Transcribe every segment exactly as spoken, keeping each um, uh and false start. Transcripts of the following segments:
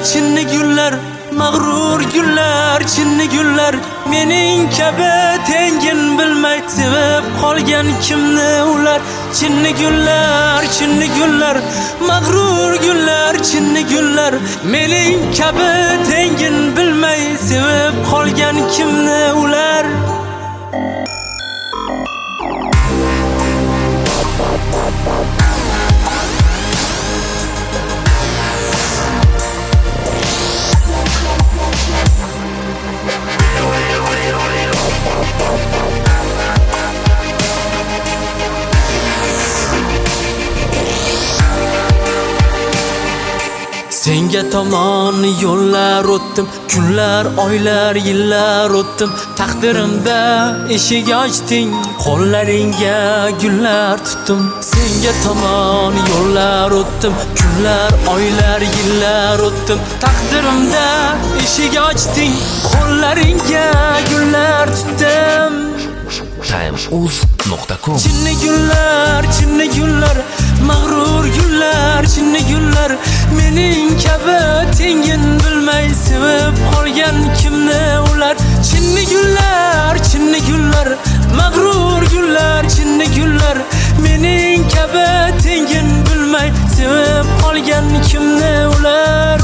chinni gullar, mag'rur gullar, chinni gullar, mening kabi tengin bilmay sevib qolgan kimni ular. Chinni gullar, chinni gullar, mag'rur gullar, chinni gullar, mening kabi tengin bilmay sevib qolgan kimni ular. Senga tomon yo'llar o'tdim, kunlar, oylar, yillar o'tdim. Taqdirimda eshik ochding, qo'llaringga gullar tutdim. Senga tomon yo'llar o'tdim, kunlar, oylar, yillar o'tdim. Taqdirimda eshik ochding, qo'llaringga gullar tutdim. time uz nuqta com Chinni gullar, chinni gullar, mag'rur gullar, chinni gullar, mening kabi tengin bilmay sevib qolgan kimni ular. Chinni gullar, chinni gullar, mag'rur gullar, chinni gullar, mening kabi tengin bilmay sevib qolgan kimni ular.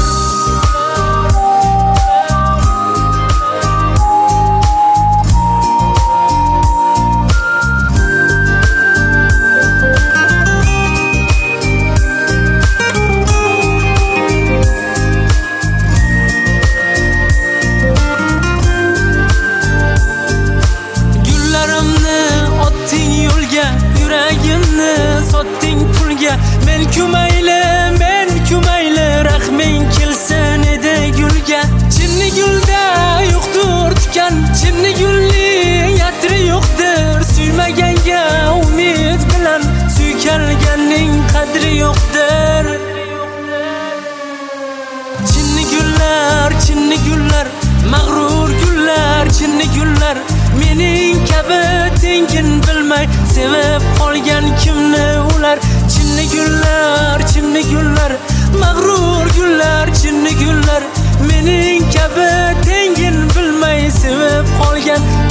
Yuragimni sotding pulga, men kumayli, men kumayli, rahming kelsin edi gulga. Chinni gulda yo'qdir tikan, chinni gulning atri yo'qdir. Suymaganga umid bilan suykalganning qadri yo'qdir. Chinni gullar, chinni gullar, mag'rur gullar, chinni gullar, mening kabi tengin bilmay sevib qolgan kimni ular. Chinni gullar, chinni gullar, mag'rur gullar, chinni gullar, mening kabi tengin bilmay sevib qolgan